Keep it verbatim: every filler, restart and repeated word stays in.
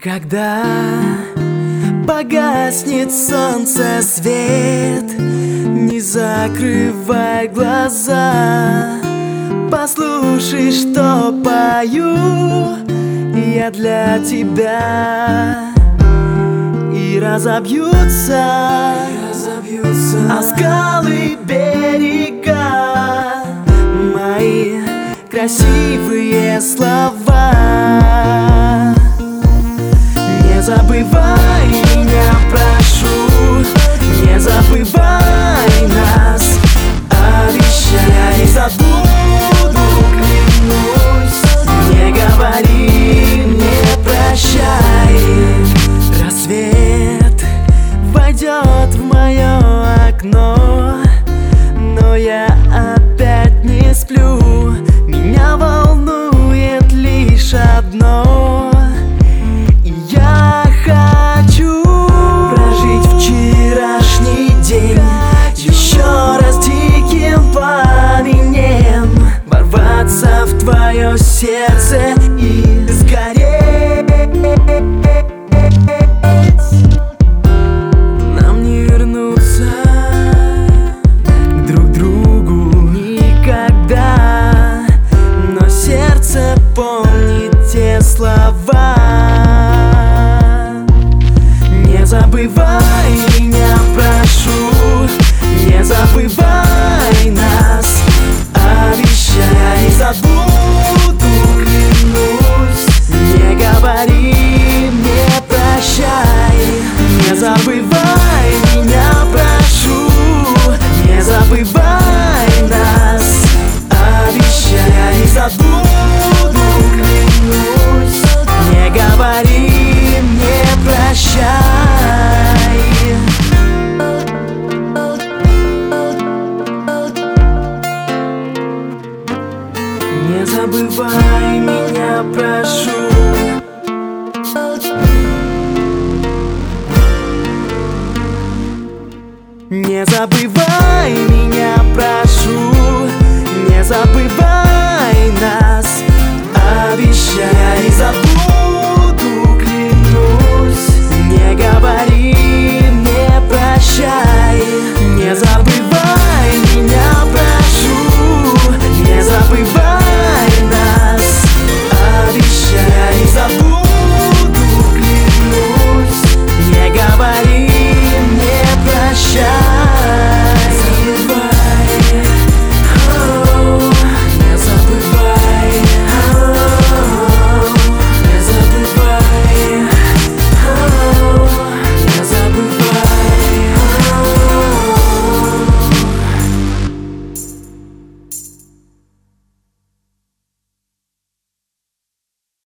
Когда погаснет солнце свет, не закрывай глаза. Послушай, что пою я для тебя. И разобьются, и разобьются о скалы берега мои красивые слова. Не забывай меня, прошу, не забывай нас. Обещай, не забуду, клянусь. Не говори мне прощай. Рассвет войдет в мое окно, но я опять не сплю. Меня волнует лишь одно: и я хочу прожить вчерашний день еще раз диким пламенем, ворваться в твое сердце и сгореть. Нам не вернуться к друг другу никогда, но сердце помнит те слова. Не забывай меня, прошу, не забывай нас. Обещай, не забуду, клянусь. Не говори мне прощай. Не забывай меня, прошу, не забывай нас. Обещай, не забуду, клянусь. Не говори мне прощай. Не забывай меня, прошу. Не забывай